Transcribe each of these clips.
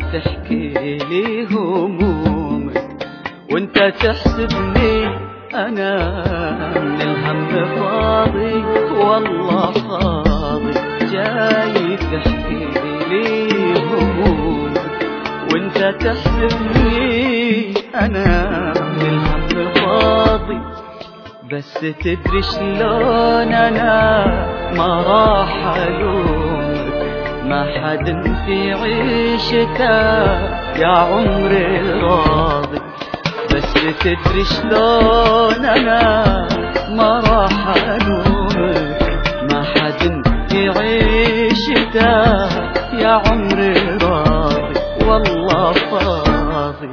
تحكي لي همومك وانت تحسبني انا من الهم فاضي، والله فاضي. جاي تحكي لي همومك وانت تحسبني انا من الهم فاضي. بس تدري شلون انا ما راح الومك، ما حد في عيشته يا عمري راضي. بس تدري شلون انا ما راح الومك، ما حد في عيشته يا عمري راضي، والله فاضي.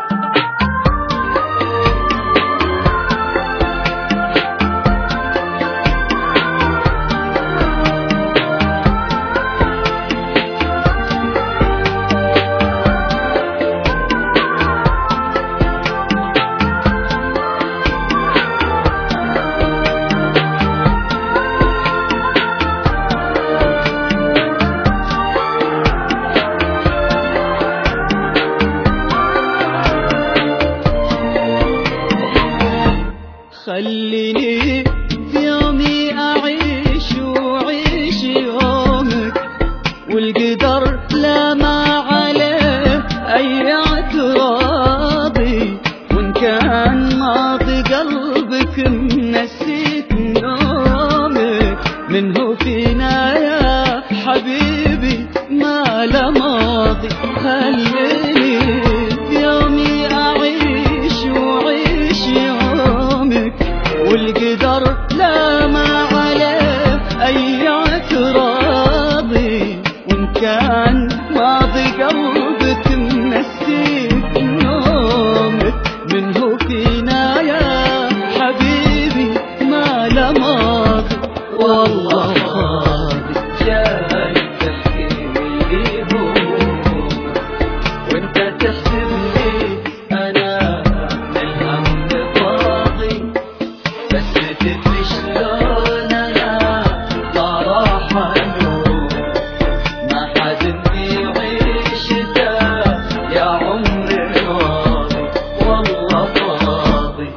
خليني بيومي أعيش وعيش يومك، والقدر لا ما عليه أي اعتراضي. وإن كان ماضي قلبك نسيت نومك، منه فينا يا حبيبي ما له ماضي. خليني بيومي أعيش وعيش يومك، والقدر لا ما عليه أي اعتراضي. وإن كان ماضي قلبك نسيت نومك، منه فينا يا حبيبي ما له ماضي، والله فاضي. جاي تحكي لي همومك وانت تحسبني انا من الهم فاضي. بس تدري شلون انا ما راح الومك، ما حد في عيشته يا عمري راضي، والله فاضي.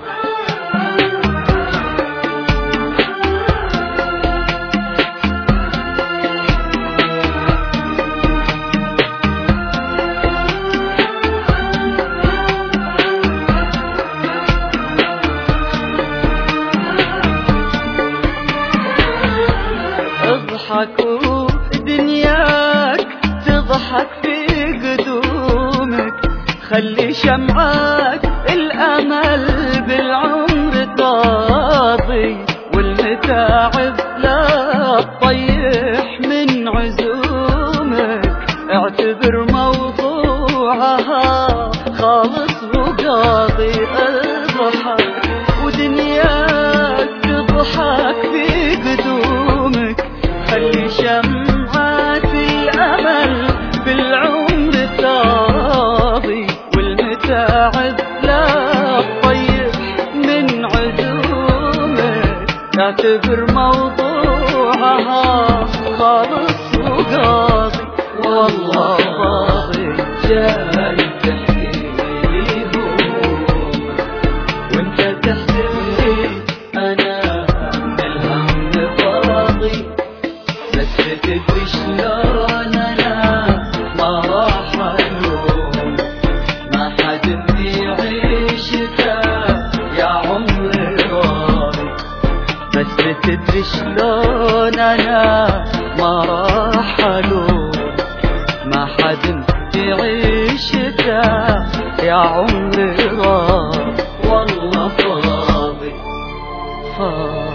اضحك ودنياك تضحك في قدومك، خلي شمعك الامل بالعمر طاضي. والمتاعب لا تطيح من عزومك، اعتبر موضوعها خالص وقاضي. اضحك ودنياك تضحك في قدومك، خلي شمعات الأمل بالعمر تاضي. والمتاعب لا تطيح من عزومك، اعتبر موضوعها خالص وقاضي، والله فاضي. جاي تحكي لي همومك وانت تحسبني انا من الهم فاضي. بس تدري شلون انا ما راح الومك، ما حد في عيشته يا عمري راضي. بس تدري شلون انا ما راح الومك، ما حد في عيشته يا عمري راضي، والله فاضي فاضي.